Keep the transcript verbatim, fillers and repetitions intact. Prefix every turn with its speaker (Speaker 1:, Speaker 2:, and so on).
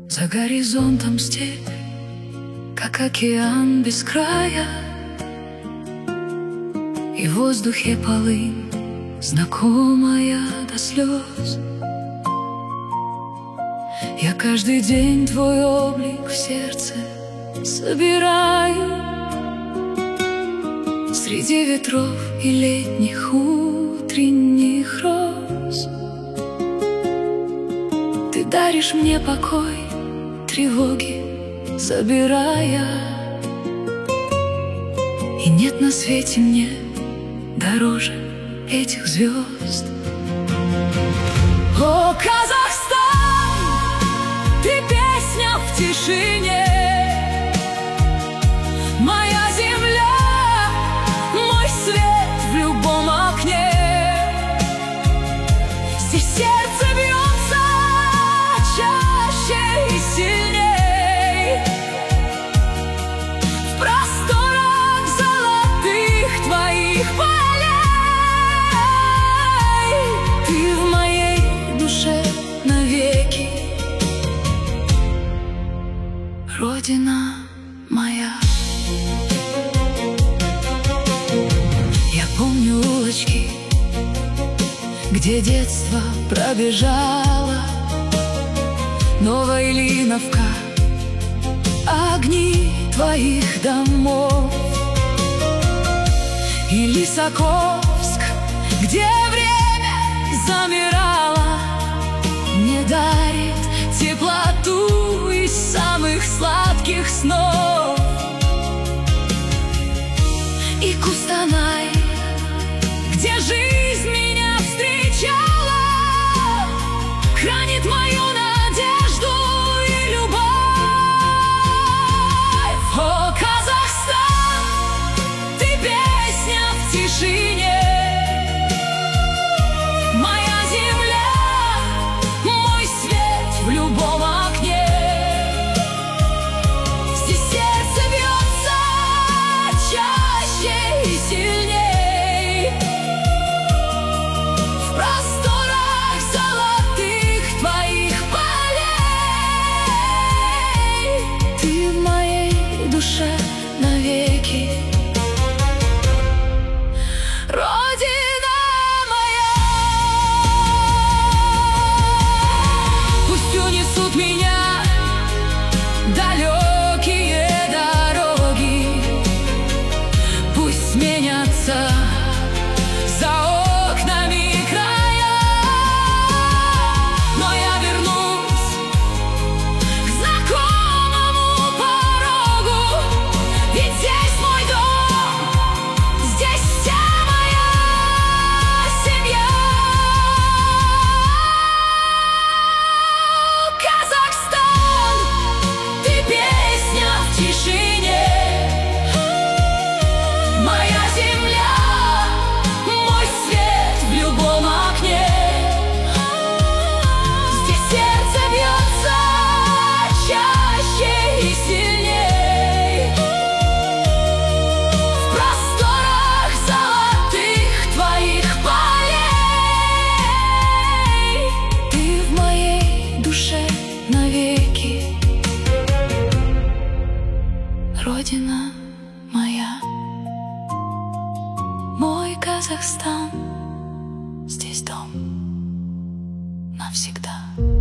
Speaker 1: За горизонтом степь, как океан без края, и в воздухе полынь, знакомая до слез. Я каждый день твой облик в сердце собираю, среди ветров и летних утренних роз. Ты даришь мне покой, тревоги забирая, и нет на свете мне дороже этих звезд. О, Казахстан, ты песня в тишине, моя земля, мой свет в любом окне. Здесь сердце бьется чаще и сильней, в просторах золотых твоих полей. Ты в моей душе навеки, Родина моя. Я помню улочки, где детство пробежало, Новоильиновка, огни твоих домов, и Лисаковск, где время замирало, мне дарит теплоту из самых сладких снов. И Кустанай, где жизнь меня встречала, хранит мою надежду и любовь. О, Казахстан, ты песня в тишине, моя земля, мой свет в любом окне. Здесь сердце бьется чаще и сильней, в просторах золотых твоих полей. Ты в моей душе навеки, Родина моя. Пусть унесут меня далекие дороги, пусть сменятся за окнами края, но я вернусь к знакомому порогу, ведь здесь мой дом, здесь вся моя семья. Казахстан, ты песня в тишине, моя земля, мой свет в любом окне. Здесь сердце бьется чаще и сильней, в просторах золотых твоих полей. Ты в моей душе навеки, Родина моя. Мой Казахстан, здесь дом навсегда.